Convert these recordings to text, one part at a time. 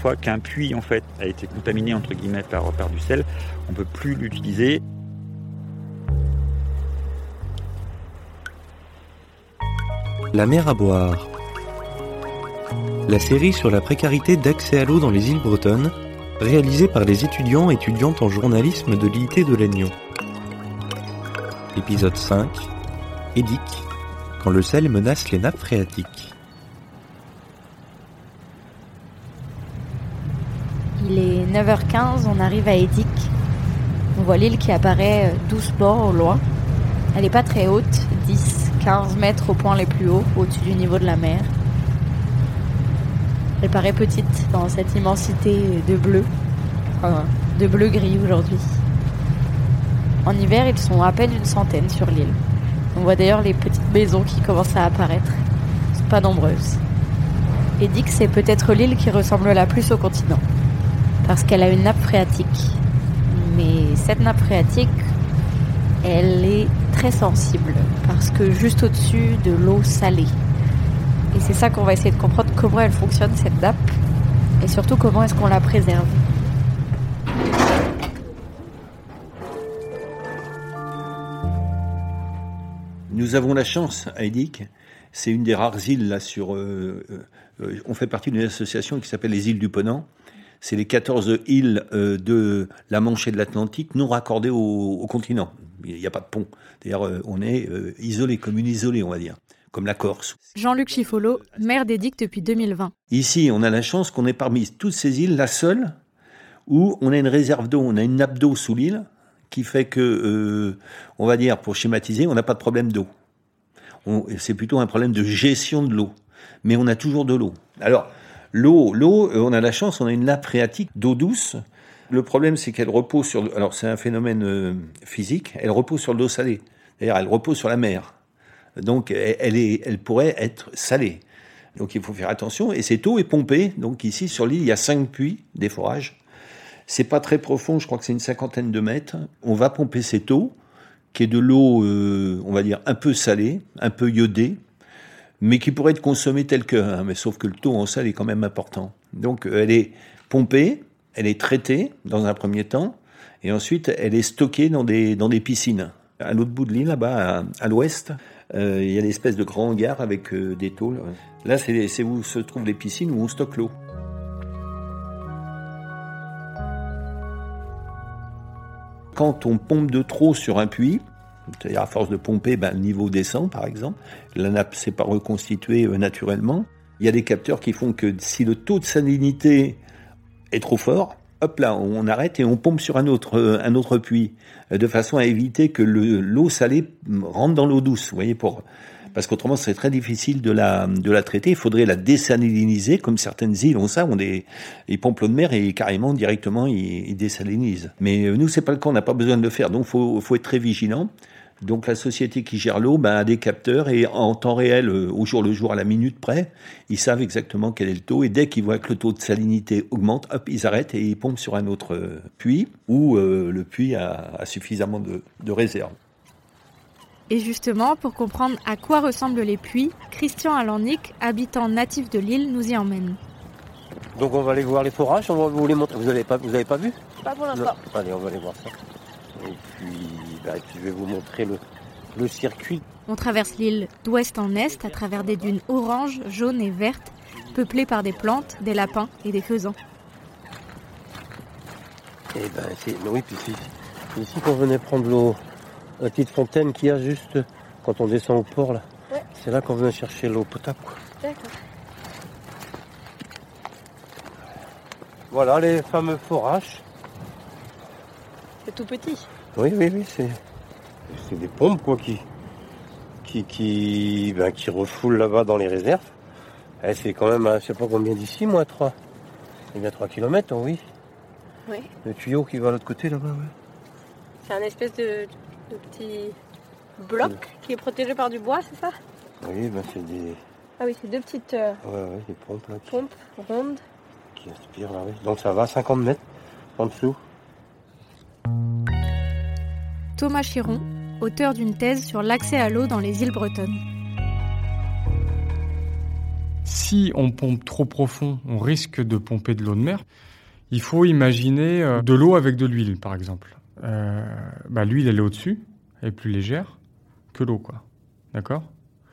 fois qu'un puits en fait a été contaminé entre guillemets par du sel, on ne peut plus l'utiliser. La mer à boire. La série sur la précarité d'accès à l'eau dans les îles bretonnes, réalisée par les étudiants et étudiantes en journalisme de l'IUT de Lannion. Épisode 5. Édic, quand le sel menace les nappes phréatiques. Il est 9h15, on arrive à Édic. On voit l'île qui apparaît doucement au loin. Elle n'est pas très haute, 10-15 mètres au point les plus hauts, au-dessus du niveau de la mer. Elle paraît petite dans cette immensité de bleu, de bleu-gris aujourd'hui. En hiver, ils sont à peine une centaine sur l'île. On voit d'ailleurs les petites maisons qui commencent à apparaître. Elles ne sont pas nombreuses. Édic, c'est peut-être l'île qui ressemble la plus au continent, parce qu'elle a une nappe phréatique. Mais cette nappe phréatique, elle est très sensible, parce que juste au-dessus de l'eau salée. Et c'est ça qu'on va essayer de comprendre, comment elle fonctionne cette nappe, et surtout comment est-ce qu'on la préserve. Nous avons la chance à Édic, c'est une des rares îles là sur. On fait partie d'une association qui s'appelle les îles du Ponant. C'est les 14 îles de la Manche et de l'Atlantique non raccordées au continent. Il n'y a pas de pont. D'ailleurs, on est isolé, comme une isolée, on va dire, comme la Corse. Jean-Luc Chiffolo, maire d'Édic depuis 2020. Ici, on a la chance qu'on est parmi toutes ces îles la seule où on a une réserve d'eau, on a une nappe d'eau sous l'île qui fait que, on va dire, pour schématiser, on n'a pas de problème d'eau. C'est plutôt un problème de gestion de l'eau. Mais on a toujours de l'eau. Alors, l'eau, on a la chance, on a une nappe phréatique d'eau douce. Le problème, c'est qu'elle repose sur... Alors, c'est un phénomène physique. Elle repose sur l'eau salée. D'ailleurs, elle repose sur la mer. Donc, elle pourrait être salée. Donc, il faut faire attention. Et cette eau est pompée. Donc, ici, sur l'île, il y a 5 puits, des forages. C'est pas très profond, je crois que c'est une 50aine de mètres. On va pomper cette eau, qui est de l'eau, on va dire, un peu salée, un peu iodée, mais qui pourrait être consommée telle que, mais sauf que le taux en sel est quand même important. Donc elle est pompée, elle est traitée dans un premier temps, et ensuite elle est stockée dans des piscines. À l'autre bout de l'île, là-bas, à l'ouest, il y a l'espèce de grand hangar avec des tôles. Là, c'est où se trouvent les piscines où on stocke l'eau. Quand on pompe de trop sur un puits, c'est-à-dire à force de pomper, le niveau descend par exemple, la nappe ne s'est pas reconstituée naturellement, il y a des capteurs qui font que si le taux de salinité est trop fort, hop là, on arrête et on pompe sur un autre puits, de façon à éviter que l'eau salée rentre dans l'eau douce, vous voyez, parce qu'autrement, ce serait très difficile de la traiter. Il faudrait la désaliniser, comme certaines îles ont ça, ils pompent l'eau de mer et carrément, directement, ils désalinisent. Mais nous, c'est pas le cas, on n'a pas besoin de le faire. Donc, faut être très vigilant. Donc, la société qui gère l'eau, a des capteurs et en temps réel, au jour le jour, à la minute près, ils savent exactement quel est le taux. Et dès qu'ils voient que le taux de salinité augmente, hop, ils arrêtent et ils pompent sur un autre puits où le puits a suffisamment de réserve. Et justement, pour comprendre à quoi ressemblent les puits, Christian Alannick, habitant natif de l'île, nous y emmène. Donc on va aller voir les forages, on va vous les montrer. Vous avez pas vu? Pas pour l'instant. Non. Allez, on va aller voir ça. Et puis je vais vous montrer le circuit. On traverse l'île d'ouest en est à travers des dunes oranges, jaunes et vertes, peuplées par des plantes, des lapins et des faisans. Et puis c'est ici qu'on venait prendre l'eau. La petite fontaine qu'il y a juste quand on descend au port là. Ouais. C'est là qu'on venait chercher l'eau potable, quoi. D'accord. Voilà les fameux forages. C'est tout petit. Oui, c'est des pompes quoi qui refoulent là-bas dans les réserves. Et c'est quand même, je sais pas combien d'ici, moi, 3. Il y a 3 km, oui. Oui. Le tuyau qui va à l'autre côté là-bas, ouais. C'est un espèce de petit bloc qui est protégé par du bois, c'est ça? Oui, c'est des... Ah oui, c'est deux petites des pompes là. Pompes rondes. Qui aspirent là, oui. Donc ça va 50 mètres en dessous. Thomas Chiron, auteur d'une thèse sur l'accès à l'eau dans les îles bretonnes. Si on pompe trop profond, on risque de pomper de l'eau de mer. Il faut imaginer de l'eau avec de l'huile, par exemple. L'huile, elle est au-dessus, elle est plus légère que l'eau, quoi. D'accord ?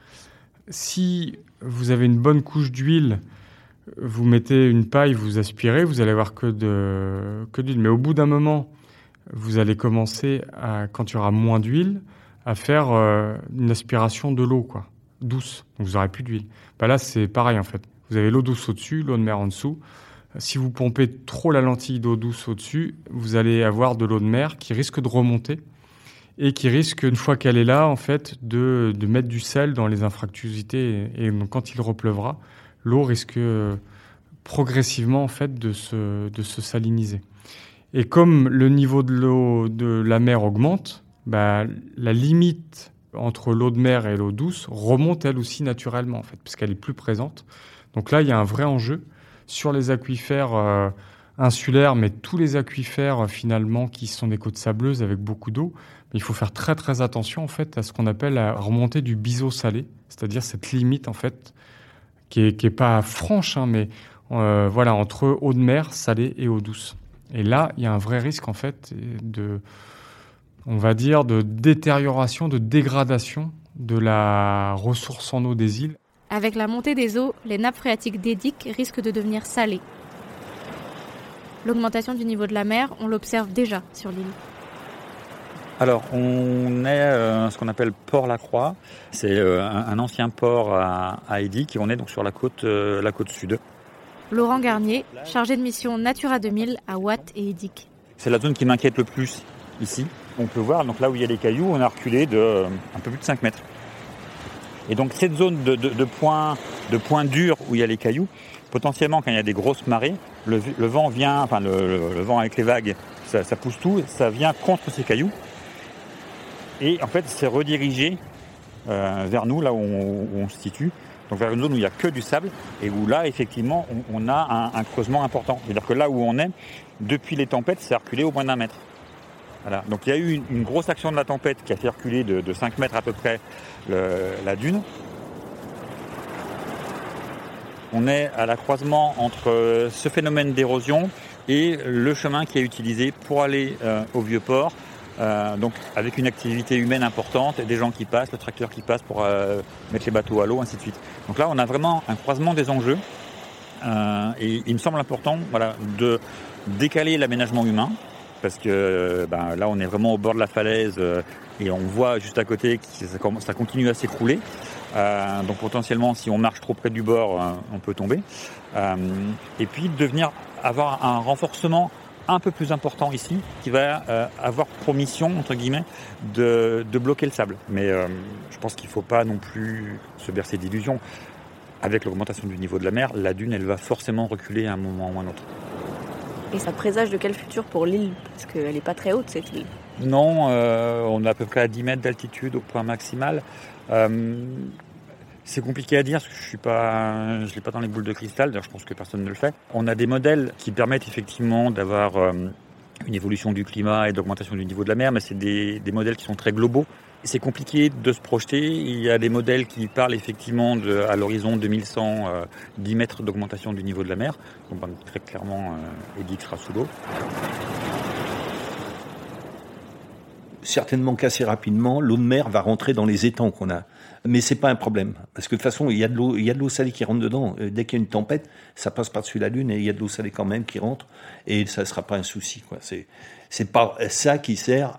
Si vous avez une bonne couche d'huile, vous mettez une paille, vous aspirez, vous allez avoir que d'huile. Mais au bout d'un moment, vous allez commencer, quand il y aura moins d'huile, à faire une aspiration de l'eau, quoi, douce. Donc vous n'aurez plus d'huile. Là, c'est pareil, en fait. Vous avez l'eau douce au-dessus, l'eau de mer en dessous. Si vous pompez trop la lentille d'eau douce au-dessus, vous allez avoir de l'eau de mer qui risque de remonter et qui risque, une fois qu'elle est là, en fait, de mettre du sel dans les infractuosités. Et donc, quand il repleuvra, l'eau risque progressivement, en fait, de se saliniser. Et comme le niveau de l'eau de la mer augmente, la limite entre l'eau de mer et l'eau douce remonte elle aussi naturellement, en fait, parce qu'elle est plus présente. Donc là, il y a un vrai enjeu sur les aquifères insulaires, mais tous les aquifères finalement qui sont des côtes sableuses avec beaucoup d'eau. Il faut faire très très attention en fait à ce qu'on appelle la remontée du biseau salé, c'est-à-dire cette limite en fait qui est pas franche, mais entre eau de mer salée et eau douce. Et là, il y a un vrai risque en fait de détérioration, de dégradation de la ressource en eau des îles. Avec la montée des eaux, les nappes phréatiques des digues risquent de devenir salées. L'augmentation du niveau de la mer, on l'observe déjà sur l'île. Alors, on est ce qu'on appelle Port-la-Croix. C'est un ancien port à Edic et on est donc sur la côte sud. Laurent Garnier, chargé de mission Natura 2000 à Watt et Edic. C'est la zone qui m'inquiète le plus ici. On peut voir, donc là où il y a les cailloux, on a reculé de un peu plus de 5 mètres. Et donc cette zone de points durs où il y a les cailloux, potentiellement quand il y a des grosses marées, le vent vient, le vent avec les vagues, ça pousse tout, ça vient contre ces cailloux. Et en fait, c'est redirigé vers nous, là où on se situe, donc vers une zone où il n'y a que du sable, et où là, effectivement, on a un creusement important. C'est-à-dire que là où on est, depuis les tempêtes, c'est reculé au moins d'1 mètre. Voilà. Donc il y a eu une grosse action de la tempête qui a fait reculer de 5 mètres à peu près la dune. On est à la croisement entre ce phénomène d'érosion et le chemin qui est utilisé pour aller au vieux port. Donc avec une activité humaine importante, des gens qui passent, le tracteur qui passe pour mettre les bateaux à l'eau, ainsi de suite. Donc là, on a vraiment un croisement des enjeux. Et il me semble important de décaler l'aménagement humain, parce que là, on est vraiment au bord de la falaise et on voit juste à côté que ça continue à s'écrouler. Donc potentiellement, si on marche trop près du bord, on peut tomber. Et puis de venir avoir un renforcement un peu plus important ici, qui va avoir pour mission, entre guillemets, de bloquer le sable. Mais je pense qu'il ne faut pas non plus se bercer d'illusions. Avec l'augmentation du niveau de la mer, la dune, elle va forcément reculer à un moment ou à un autre. Et ça présage de quel futur pour l'île ? Parce qu'elle n'est pas très haute, cette île. Non, on est à peu près à 10 mètres d'altitude au point maximal. C'est compliqué à dire parce que je l'ai pas dans les boules de cristal, d'ailleurs je pense que personne ne le fait. On a des modèles qui permettent effectivement d'avoir une évolution du climat et d'augmentation du niveau de la mer, mais c'est des modèles qui sont très globaux. C'est compliqué de se projeter. Il y a des modèles qui parlent effectivement à l'horizon 2100, 10 mètres d'augmentation du niveau de la mer. Donc très clairement, Edic sera sous l'eau. Certainement qu'assez rapidement, l'eau de mer va rentrer dans les étangs qu'on a. Mais c'est pas un problème. Parce que de toute façon, il y a de l'eau salée qui rentre dedans. Dès qu'il y a une tempête, ça passe par-dessus la dune et il y a de l'eau salée quand même qui rentre. Et ça sera pas un souci, quoi. C'est pas ça qui sert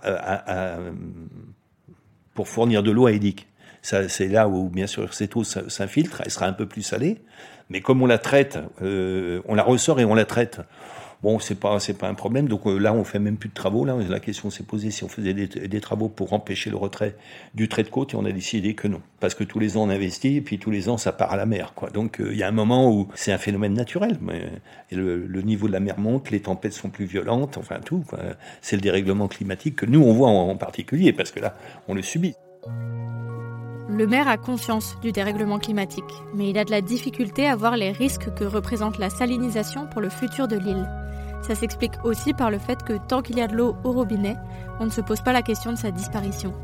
pour fournir de l'eau à Edic. C'est là où, bien sûr, cette eau s'infiltre. Elle sera un peu plus salée. Mais comme on la traite, on la ressort et on la traite. Bon, c'est pas un problème. Donc là, on fait même plus de travaux. Là, la question s'est posée si on faisait des travaux pour empêcher le retrait du trait de côte, et on a décidé que non, parce que tous les ans on investit et puis tous les ans ça part à la mer, quoi. Donc il y a un moment où c'est un phénomène naturel. Et le niveau de la mer monte, les tempêtes sont plus violentes, enfin tout, quoi. C'est le dérèglement climatique que nous on voit en particulier, parce que là, on le subit. Le maire a conscience du dérèglement climatique, mais il a de la difficulté à voir les risques que représente la salinisation pour le futur de l'île. Ça s'explique aussi par le fait que tant qu'il y a de l'eau au robinet, on ne se pose pas la question de sa disparition.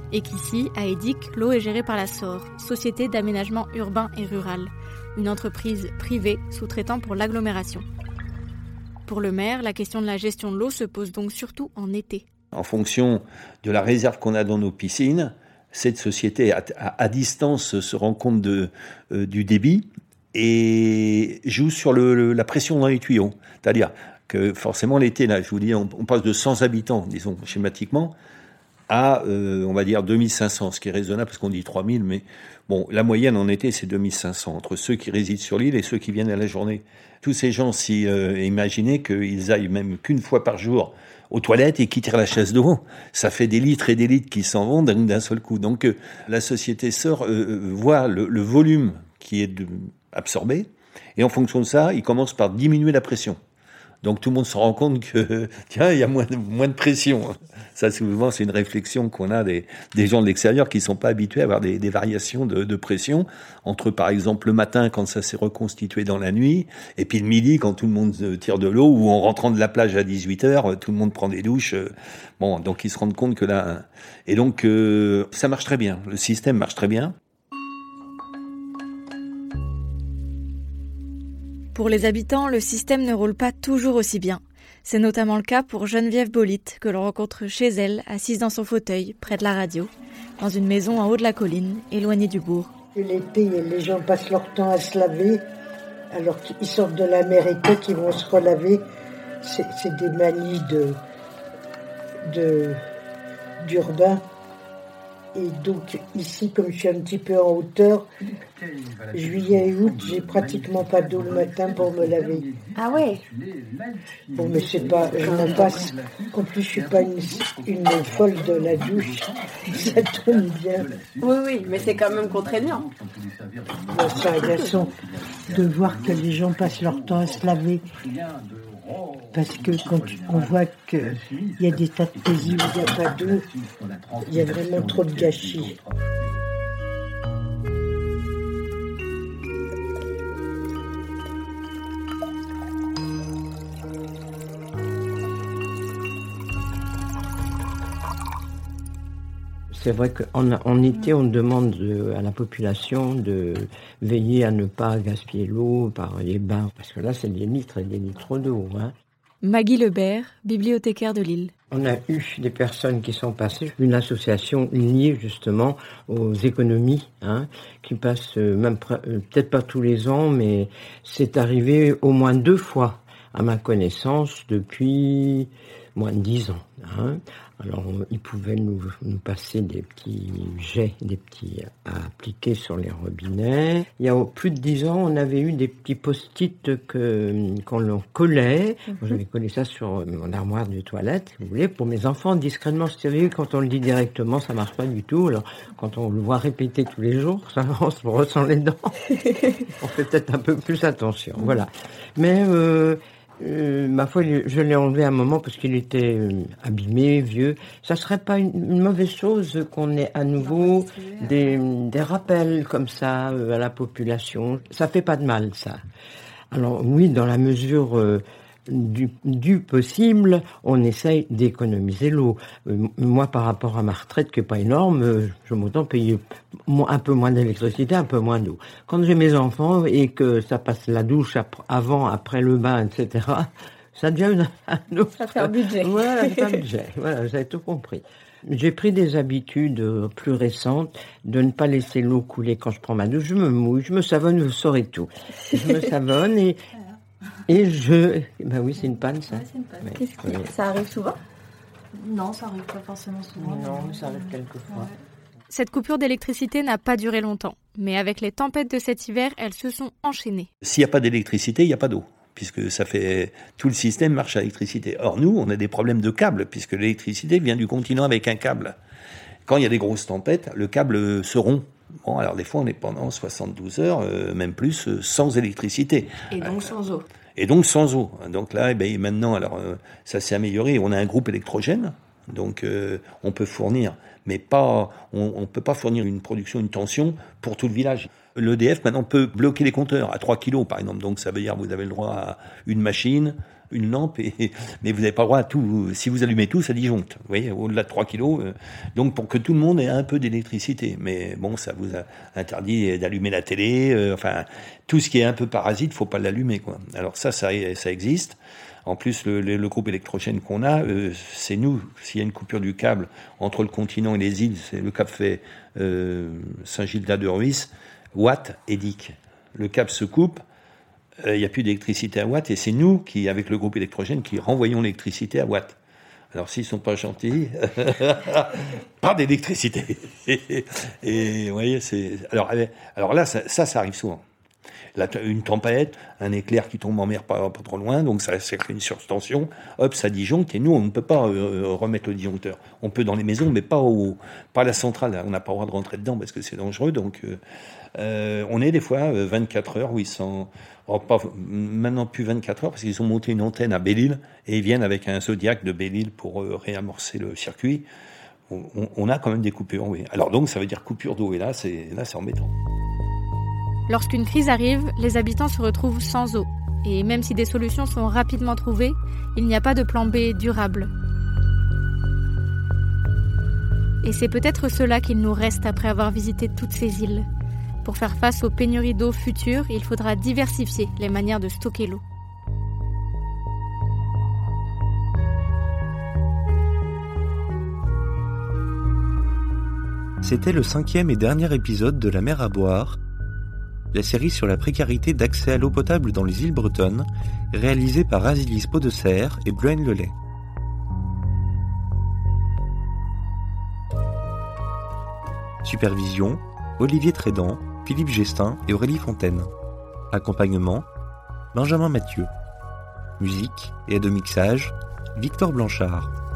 Et qu'ici, à Édic, l'eau est gérée par la SOR, Société d'aménagement urbain et rural, une entreprise privée sous-traitant pour l'agglomération. Pour le maire, la question de la gestion de l'eau se pose donc surtout en été. En fonction de la réserve qu'on a dans nos piscines, cette société à distance se rend compte du débit et joue sur la pression dans les tuyaux. C'est-à-dire que forcément l'été, là, je vous dis, on passe de 100 habitants, disons schématiquement, à, on va dire, 2500, ce qui est raisonnable parce qu'on dit 3000, mais bon, la moyenne en été, c'est 2500, entre ceux qui résident sur l'île et ceux qui viennent à la journée. Tous ces gens, imaginez qu'ils aillent même qu'une fois par jour aux toilettes et qui tirent la chasse d'eau, ça fait des litres et des litres qui s'en vont d'un seul coup. Donc la société SOR voit le volume qui est absorbé, et en fonction de ça, il commence par diminuer la pression. Donc tout le monde se rend compte que tiens, il y a moins de pression. Ça, souvent, c'est une réflexion qu'on a des gens de l'extérieur qui ne sont pas habitués à avoir des variations de pression entre, par exemple, le matin quand ça s'est reconstitué dans la nuit, et puis le midi quand tout le monde tire de l'eau, ou en rentrant de la plage à 18h, tout le monde prend des douches. Bon, donc ils se rendent compte que là... Et donc ça marche très bien. Le système marche très bien. Pour les habitants, le système ne roule pas toujours aussi bien. C'est notamment le cas pour Geneviève Bolit, que l'on rencontre chez elle, assise dans son fauteuil, près de la radio, dans une maison en haut de la colline, éloignée du bourg. L'été, les gens passent leur temps à se laver, alors qu'ils sortent de la mer et qu'ils vont se relaver. C'est des manies d'urbain. Et donc ici, comme je suis un petit peu en hauteur, juillet et août, j'ai pratiquement pas d'eau le matin pour me laver. Ah ouais. Bon, mais c'est pas, je m'en passe. En plus, je suis pas une folle de la douche. Ça tombe bien. Oui, mais c'est quand même contraignant. C'est agaçant de voir que les gens passent leur temps à se laver. Parce que quand on voit qu'il y a des tas de pays où il n'y a pas d'eau, il y a vraiment trop de gâchis. C'est vrai qu'en été, on demande à la population de veiller à ne pas gaspiller l'eau par les bains, parce que là, c'est des litres et des litres d'eau. Hein. Maggie Lebert, bibliothécaire de Lille. On a eu des personnes qui sont passées, une association liée justement aux économies, qui passe même peut-être pas tous les ans, mais c'est arrivé au moins 2 fois, à ma connaissance, depuis moins de 10 ans. Alors, ils pouvaient nous passer des petits jets, des petits à appliquer sur les robinets. Il y a plus de 10 ans, on avait eu des petits post-it qu'on collait. J'avais collé ça sur mon armoire de toilette, si vous voulez, pour mes enfants, discrètement stériles. Quand on le dit directement, ça marche pas du tout. Alors, quand on le voit répéter tous les jours, ça, on se ressent les dents. On fait peut-être un peu plus attention, voilà. Mais... ma foi, je l'ai enlevé à un moment parce qu'il était abîmé, vieux. Ça serait pas une mauvaise chose qu'on ait à nouveau des rappels comme ça à la population. Ça fait pas de mal, ça. Alors oui, dans la mesure du possible, on essaye d'économiser l'eau. Moi, par rapport à ma retraite, qui est pas énorme, je m'entends payer un peu moins d'électricité, un peu moins d'eau. Quand j'ai mes enfants et que ça passe la douche avant, après le bain, etc., ça devient un autre... Ça fait un budget. Voilà, ça fait un budget. Voilà, vous avez tout compris. J'ai pris des habitudes plus récentes de ne pas laisser l'eau couler quand je prends ma douche. Je me mouille, je me savonne, vous saurez tout. Je me savonne et je... Ben oui, c'est une panne, ça. Ouais, c'est une panne. Ça arrive souvent ? Non, ça arrive pas forcément souvent. Non, ça arrive quelquefois. Ouais. Cette coupure d'électricité n'a pas duré longtemps, mais avec les tempêtes de cet hiver, elles se sont enchaînées. S'il n'y a pas d'électricité, il n'y a pas d'eau, puisque ça fait tout le système marche à l'électricité. Or nous, on a des problèmes de câble, puisque l'électricité vient du continent avec un câble. Quand il y a des grosses tempêtes, le câble se rompt. Bon, alors des fois, on est pendant 72 heures, même plus, sans électricité. Et donc sans eau. Et donc sans eau. Donc là, maintenant, alors ça s'est amélioré. On a un groupe électrogène, donc on peut fournir. mais pas, on ne peut pas fournir une tension pour tout le village. L'EDF maintenant peut bloquer les compteurs à 3 kilos par exemple, donc ça veut dire que vous avez le droit à une machine, une lampe, mais vous n'avez pas le droit à tout. Si vous allumez tout, ça disjoncte, vous voyez, au-delà de 3 kilos. Donc pour que tout le monde ait un peu d'électricité. Mais bon, ça vous a interdit d'allumer la télé, enfin, tout ce qui est un peu parasite, il ne faut pas l'allumer, quoi. Alors ça existe. En plus, le groupe électrogène qu'on a, c'est nous. S'il y a une coupure du câble entre le continent et les îles, le câble fait Saint-Gildas-de-Ruisse, Watt et Dic. Le câble se coupe, il n'y a plus d'électricité à Watt, et c'est nous qui, avec le groupe électrogène, qui renvoyons l'électricité à Watt. Alors s'ils ne sont pas gentils, pas d'électricité. Et vous voyez, alors là, ça arrive souvent. Là, une tempête, un éclair qui tombe en mer pas trop loin, donc ça crée une surtension, hop, ça disjoncte, et nous, on ne peut pas remettre le disjoncteur. On peut dans les maisons, mais pas à la centrale, on n'a pas le droit de rentrer dedans parce que c'est dangereux, donc on est des fois 24 heures où ils sont... maintenant plus 24 heures, parce qu'ils ont monté une antenne à Belle-Île, et ils viennent avec un Zodiac de Belle-Île pour réamorcer le circuit. On a quand même des coupures, oui. Alors donc, ça veut dire coupure d'eau, et là, c'est embêtant. Lorsqu'une crise arrive, les habitants se retrouvent sans eau. Et même si des solutions sont rapidement trouvées, il n'y a pas de plan B durable. Et c'est peut-être cela qu'il nous reste après avoir visité toutes ces îles. Pour faire face aux pénuries d'eau futures, il faudra diversifier les manières de stocker l'eau. C'était le 5e et dernier épisode de La mer à boire, la série sur la précarité d'accès à l'eau potable dans les îles bretonnes, réalisée par Azilis Podesserre et Bluaine Lelay. Supervision, Olivier Trédan, Philippe Gestin et Aurélie Fontaine. Accompagnement, Benjamin Mathieu. Musique et aide au mixage, Victor Blanchard.